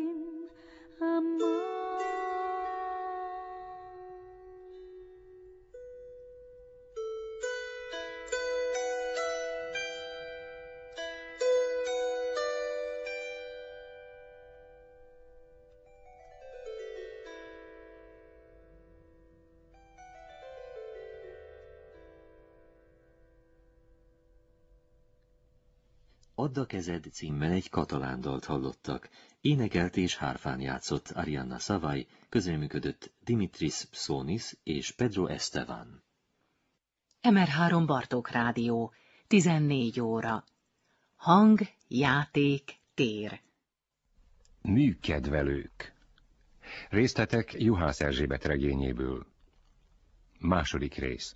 Add a kezed címmel egy katalán dalt hallottak. Énekelt és hárfán játszott Arianna Savai, közreműködött Dimitris Psónis és Pedro Esteban. MR3 Bartók Rádió, 14 óra. Hang, játék, tér. Műkedvelők. Részletek Juhász Erzsébet regényéből. Második rész.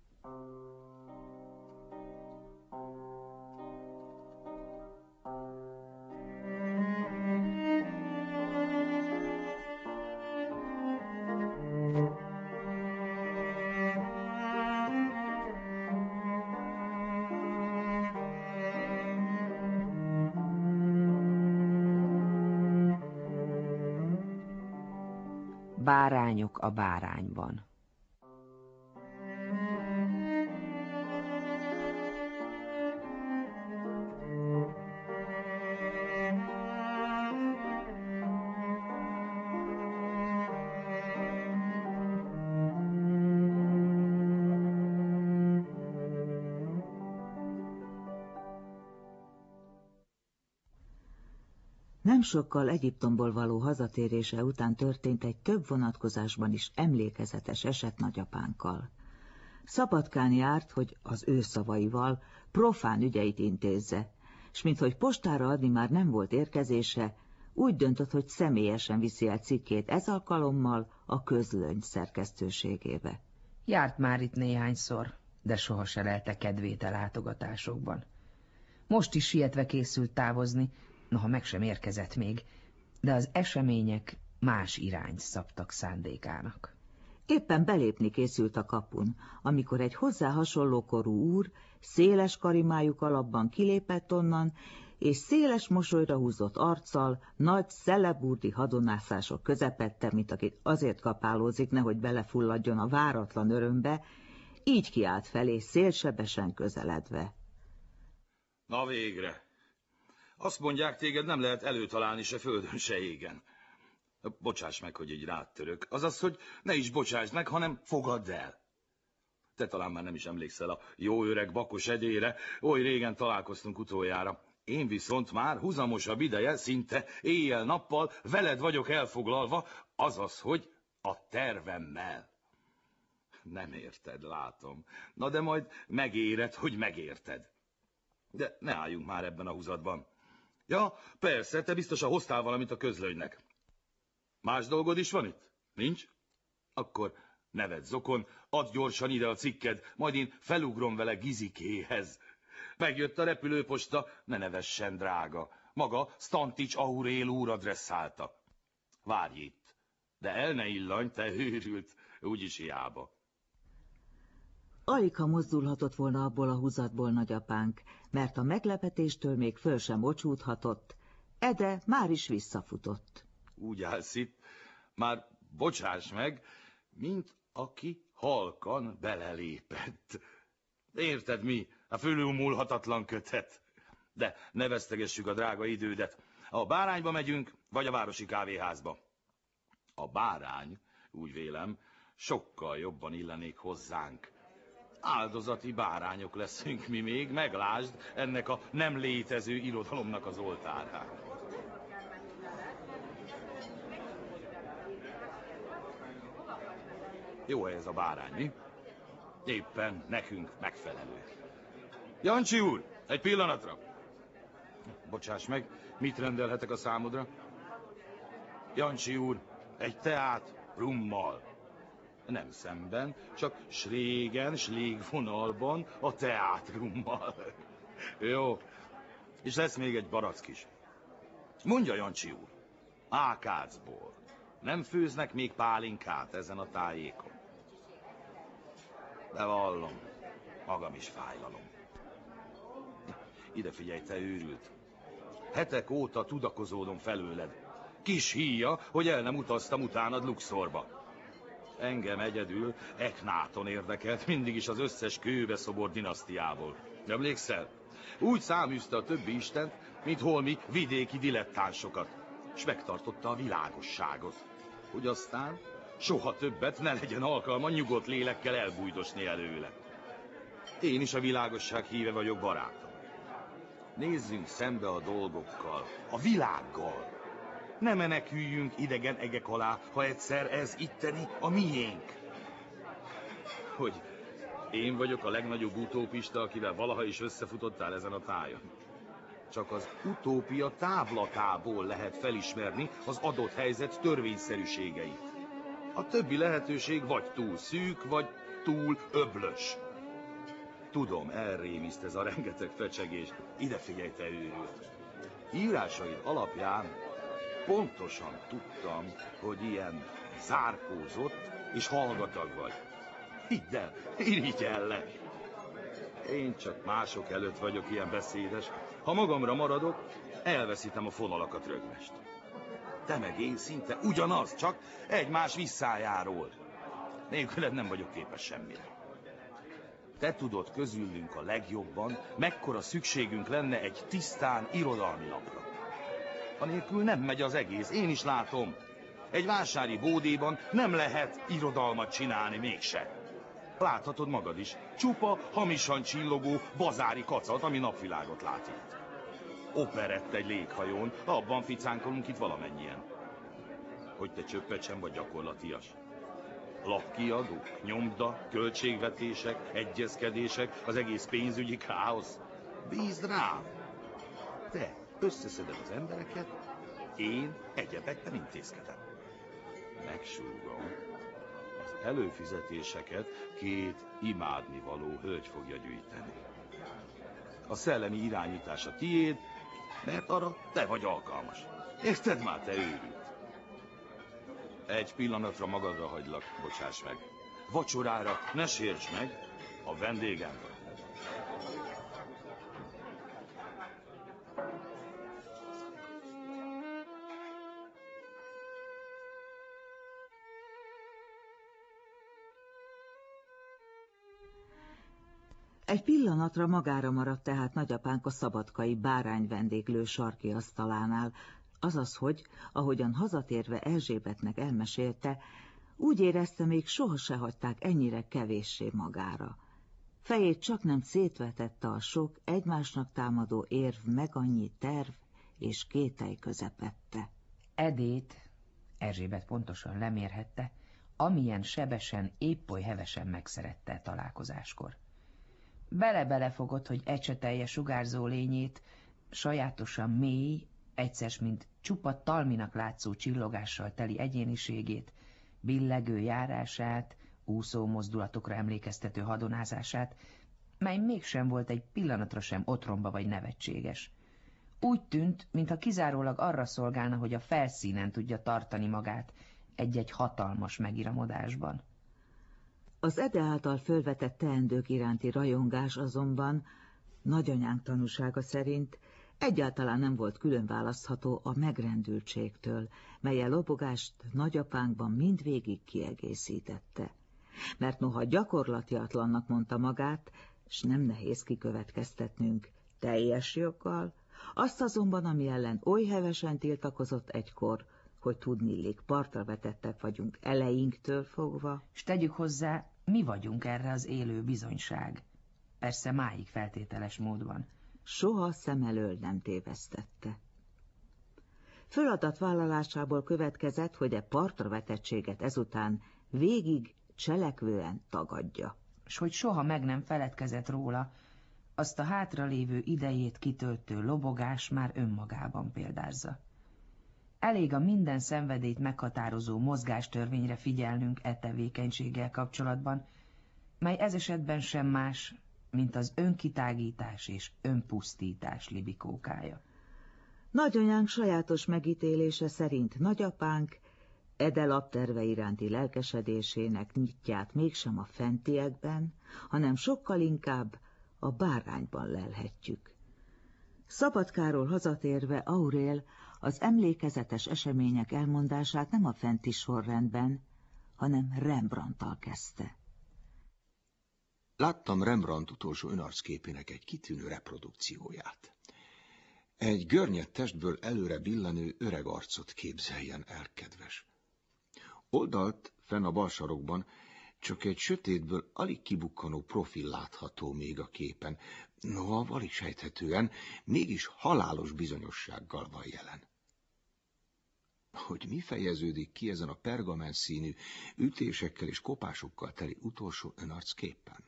Bárányok a bárányban. Nem sokkal Egyiptomból való hazatérése után történt egy több vonatkozásban is emlékezetes eset nagyapánkkal. Szabadkán járt, hogy az ő szavaival profán ügyeit intézze, s minthogy postára adni már nem volt érkezése, úgy döntött, hogy személyesen viszi el cikkét ez alkalommal a Közlöny szerkesztőségébe. Járt már itt néhányszor, de soha se lelte kedvét a látogatásokban. Most is sietve készült távozni, noha meg sem érkezett még, de az események más irányt szabtak szándékának. Éppen belépni készült a kapun, amikor egy hozzá hasonló korú úr széles karimájú kalapban kilépett onnan, és széles mosolyra húzott arccal, nagy szeleburdi hadonászások közepette, mint akit azért kapálózik, nehogy belefulladjon a váratlan örömbe, így kiállt felé szélsebesen közeledve. Na végre! Azt mondják, téged nem lehet előtalálni se földön, se égen. Bocsáss meg, hogy így rád török. Azaz, hogy ne is bocsáss meg, hanem fogadd el. Te talán már nem is emlékszel a jó öreg Bakos Edére, oly régen találkoztunk utoljára. Én viszont már huzamosabb ideje, szinte éjjel-nappal veled vagyok elfoglalva, azaz, hogy a tervemmel. Nem érted, látom. Na de majd megéred, hogy megérted. De ne álljunk már ebben a húzatban. Ja, persze, te biztosan hoztál valamit a Közlönynek. Más dolgod is van itt? Nincs? Akkor nevedj zokon, add gyorsan ide a cikked, majd én felugrom vele Gizikéhez. Megjött a repülőposta, ne nevessen, drága. Maga Stantics Aurél úr adresszálta. Várj itt, de el ne illanj, te őrült, úgyis hiába. Aligha mozdulhatott volna abból a húzatból nagyapánk, mert a meglepetéstől még föl sem ocsúdhatott, Ede már is visszafutott. Úgy állsz itt, már bocsáss meg, mint aki halkan belelépett. Érted mi? A fölülmúlhatatlan kötet. De ne vesztegessük a drága idődet. A Bárányba megyünk, vagy a városi kávéházba? A Bárány, úgy vélem, sokkal jobban illenék hozzánk. Áldozati bárányok leszünk mi még, meglásd ennek a nem létező irodalomnak az oltárán. Jó ez a Bárány, mi? Éppen nekünk megfelelő. Jancsi úr, egy pillanatra! Bocsáss meg, mit rendelhetek a számodra? Jancsi úr, egy teát rummal. Nem szemben, csak srégen, slégvonalban a teátrummal. Jó, és lesz még egy barack is. Mondja, Jancsi úr, ákácból nem főznek még pálinkát ezen a tájékon? De vallom, magam is fájlalom. Ide figyelj, te őrült. Hetek óta tudakozódom felőled. Kis híja, hogy el nem utaztam utánad Luxorba. Engem egyedül Eknáton érdekelt mindig is az összes kőbeszobor dinasztiából. Emlékszel? Úgy száműzte a többi istent, mint holmi vidéki dilettánsokat, s megtartotta a világosságot, hogy aztán soha többet ne legyen alkalma nyugodt lélekkel elbújdosni előle. Én is a világosság híve vagyok, barátom. Nézzünk szembe a dolgokkal, a világgal. Ne meneküljünk idegen egek alá, ha egyszer ez itteni a miénk. Hogy én vagyok a legnagyobb utópista, akivel valaha is összefutottál ezen a tájon. Csak az utópia távlatából lehet felismerni az adott helyzet törvényszerűségeit. A többi lehetőség vagy túl szűk, vagy túl öblös. Tudom, elrémiszt ez a rengeteg fecsegés. Ide figyelj, te őrült. Írásaid alapján pontosan tudtam, hogy ilyen zárkózott és hallgatag vagy. Hidd el, irigyellek. Én csak mások előtt vagyok ilyen beszédes. Ha magamra maradok, elveszítem a fonalakat rögvest. Te meg én szinte ugyanaz, csak egymás visszájáról. Nélküled nem vagyok képes semmire. Te tudod közülünk a legjobban, mekkora szükségünk lenne egy tisztán irodalmi lapra. Anélkül nem megy az egész, én is látom. Egy vásári bódéban nem lehet irodalmat csinálni mégse. Láthatod magad is, csupa, hamisan csillogó, bazári kacat, ami napvilágot lát itt. Operett egy léghajón, abban ficánkolunk itt valamennyien. Hogy te csöppet sem vagy gyakorlatias. Lapkiadók, nyomda, költségvetések, egyezkedések, az egész pénzügyi káosz. Bízd rám! Te összeszeded az embereket, én egyebekben intézkedem. Megsúgom, az előfizetéseket 2 imádnivaló hölgy fogja gyűjteni. A szellemi irányítás a tiéd, mert arra te vagy alkalmas. Érted már, te őrült? Egy pillanatra magadra hagylak, bocsáss meg. Vacsorára ne sérts meg, a vendégem vagy. Egy pillanatra magára maradt tehát nagyapánk a szabadkai bárányvendéglő sarki asztalánál, azaz, hogy, ahogyan hazatérve Erzsébetnek elmesélte, úgy érezte, még soha se hagyták ennyire kevéssé magára. Fejét csaknem szétvetette a sok, egymásnak támadó érv meg annyi terv és kételj közepette. Edét Erzsébet pontosan lemérhette, amilyen sebesen, épp oly hevesen megszerette találkozáskor. Bele-belefogott, hogy ecsetelje sugárzó lényét, sajátosan mély, egyszer mint csupa talminak látszó csillogással teli egyéniségét, billegő járását, úszó mozdulatokra emlékeztető hadonázását, mely mégsem volt egy pillanatra sem otromba vagy nevetséges. Úgy tűnt, mintha kizárólag arra szolgálna, hogy a felszínen tudja tartani magát egy-egy hatalmas megiramodásban. Az Ede által fölvetett teendők iránti rajongás azonban nagyanyánk tanúsága szerint egyáltalán nem volt külön választható a megrendültségtől, mely a lobogást nagyapánkban mindvégig kiegészítette. Mert noha gyakorlatiatlannak mondta magát, s nem nehéz kikövetkeztetnünk teljes joggal, azt azonban, ami ellen oly hevesen tiltakozott egykor, hogy tudniillik partra vetettek vagyunk elejínktől fogva. S tegyük hozzá, mi vagyunk erre az élő bizonyság. Persze máig feltételes módban. Soha szem elől nem tévesztette. Feladatvállalásából következett, hogy partra vetettséget ezután végig cselekvően tagadja. S hogy soha meg nem feledkezett róla, azt a hátralévő idejét kitöltő lobogás már önmagában példázza. Elég a minden szenvedélyt meghatározó mozgástörvényre figyelnünk e tevékenységgel kapcsolatban, mely ez esetben sem más, mint az önkitágítás és önpusztítás libikókája. Nagyanyánk sajátos megítélése szerint nagyapánk Ede lapterve iránti lelkesedésének nyitját mégsem a fentiekben, hanem sokkal inkább a bárányban lelhetjük. Szabadkáról hazatérve Aurél az emlékezetes események elmondását nem a fenti sorrendben, hanem Rembrandttal kezdte. Láttam Rembrandt utolsó önarcképének egy kitűnő reprodukcióját. Egy görnyed testből előre billenő öreg arcot képzeljen el, kedves. Oldalt, fenn a bal sarokban, csak egy sötétből alig kibukkanó profil látható még a képen, noha alig sejthetően, mégis halálos bizonyossággal van jelen. Hogy mi fejeződik ki ezen a pergamen színű, ütésekkel és kopásokkal teli utolsó önarcképpen?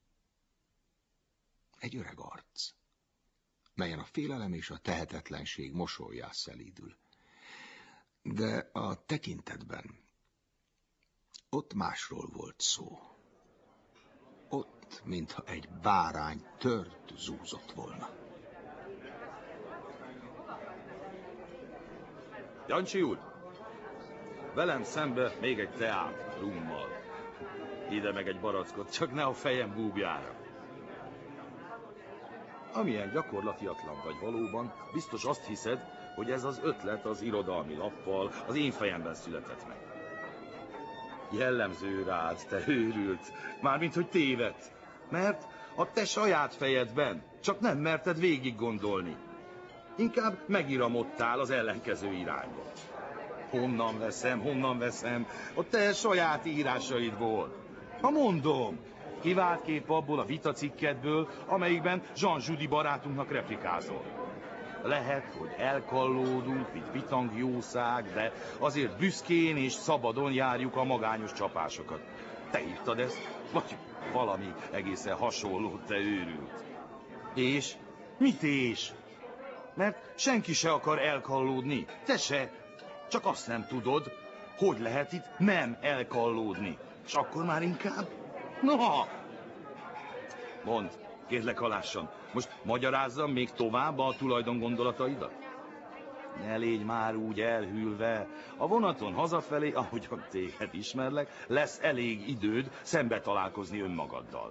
Egy öreg arc, melyen a félelem és a tehetetlenség mosollyá szelídül. De a tekintetben ott másról volt szó. Ott, mintha egy bárány tört zúzott volna. Jancsi úr, velem szembe még egy teát rummal. Ide meg egy barackot, csak ne a fejem búbjára. Amilyen gyakorlatiatlan vagy valóban, biztos azt hiszed, hogy ez az ötlet az irodalmi lappal az én fejemben született meg. Jellemző rád, te őrült, mármint hogy tévedt, mert a te saját fejedben csak nem merted végig gondolni. Inkább megiramodtál az ellenkező irányba. Honnan veszem? A te saját írásaidból. Ha mondom, kivált kép abból a vitacikkedből, amelyikben Jean Judy barátunknak replikázol. Lehet, hogy elkallódunk, mint bitang jószág, de azért büszkén és szabadon járjuk a magányos csapásokat. Te írtad ezt? Vagy valami egészen hasonló, te őrült. És? Mit és? Mert senki se akar elkallódni, te se. Csak azt nem tudod, hogy lehet itt nem elkallódni. És akkor már inkább... Noha! Mondd, kérlek halássan, most magyarázzam még tovább a tulajdon gondolataidat? Ne légy már úgy elhűlve. A vonaton hazafelé, ahogyan téged ismerlek, lesz elég időd szembe találkozni önmagaddal.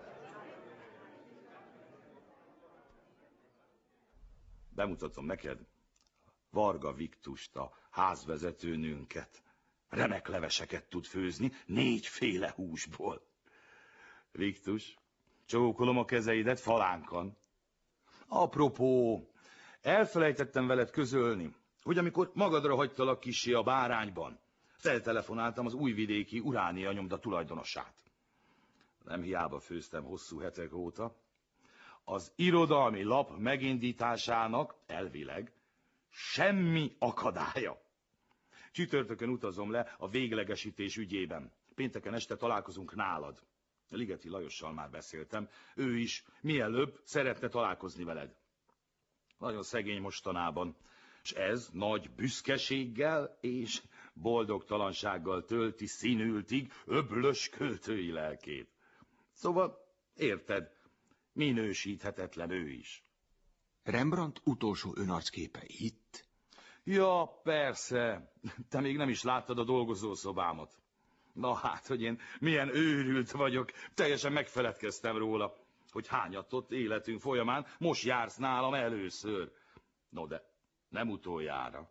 Bemutatom neked Varga Viktust, a házvezetőnőnket. Remek leveseket tud főzni 4 húsból. Viktus, csókolom a kezeidet falánkan. Apropó, elfelejtettem veled közölni, hogy amikor magadra hagytalak kissé a Bárányban, feltelefonáltam az újvidéki Uránia nyomda tulajdonosát. Nem hiába főztem hosszú hetek óta. Az irodalmi lap megindításának elvileg semmi akadálya. Csütörtökön utazom le a véglegesítés ügyében. Pénteken este találkozunk nálad. Ligeti Lajossal már beszéltem. Ő is mielőbb szeretne találkozni veled. Nagyon szegény mostanában. És ez nagy büszkeséggel és boldogtalansággal tölti színültig öblös költői lelkét. Szóval, érted, minősíthetetlen ő is. Rembrandt utolsó önarcképe itt? Ja, persze. Te még nem is láttad a dolgozószobámat. Na hát, hogy én milyen őrült vagyok, teljesen megfeledkeztem róla, hogy hányatott életünk folyamán most jársz nálam először. No de, nem utoljára.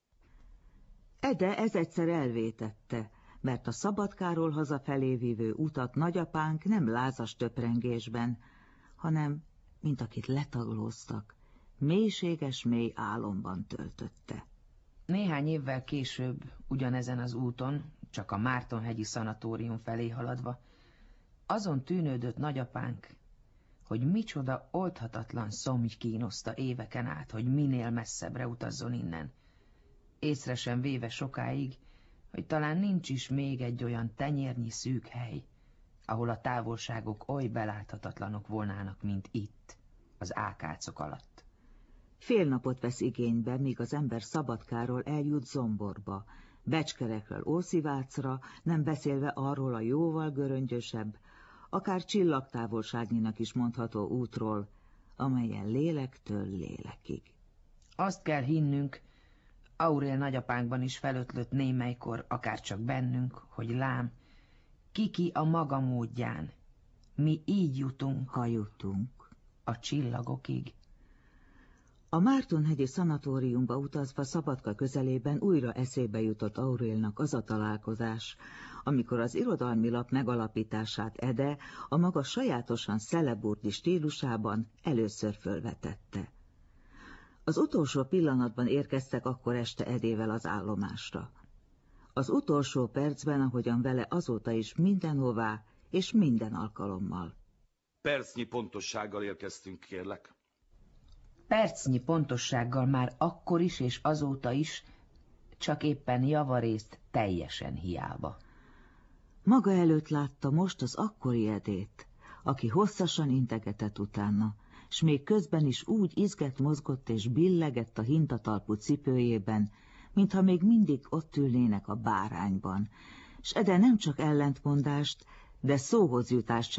Ede ez egyszer elvétette, mert a Szabadkáról hazafelé vívő utat nagyapánk nem lázas töprengésben, hanem, mint akit letaglóztak, mélységes mély álomban töltötte. Néhány évvel később, ugyanezen az úton, csak a Mártonhegyi szanatórium felé haladva, azon tűnődött nagyapánk, hogy micsoda oldhatatlan szomj kínoszta éveken át, hogy minél messzebbre utazzon innen. Észre sem véve sokáig, hogy talán nincs is még egy olyan tenyérnyi szűk hely, ahol a távolságok oly beláthatatlanok volnának, mint itt, az ákácok alatt. Fél napot vesz igénybe, míg az ember Szabadkáról eljut Zomborba, Becskerekről Ószivácra, nem beszélve arról a jóval göröngyösebb, akár csillagtávolságnyinak is mondható útról, amelyen lélektől lélekig. Azt kell hinnünk, Aurél nagyapánkban is felötlött némelykor, akárcsak bennünk, hogy lám, ki a maga módján. Mi így jutunk, ha jutunk, a csillagokig. A Mártonhegyi szanatóriumba utazva Szabadka közelében újra eszébe jutott Aurélnak az a találkozás, amikor az irodalmi lap megalapítását Ede a maga sajátosan szeleburdi stílusában először fölvetette. Az utolsó pillanatban érkeztek akkor este Edével az állomásra. Az utolsó percben, ahogyan vele azóta is mindenhová és minden alkalommal. Percnyi pontossággal érkeztünk, kérlek. Percnyi pontossággal már akkor is és azóta is, csak éppen javarészt teljesen hiába. Maga előtt látta most az akkori Edét, aki hosszasan integetett utána, s még közben is úgy izgett, mozgott és billegett a hintatalpú cipőjében, mintha még mindig ott ülnének a bárányban, s Ede nem csak ellentmondást, de szóhoz jutást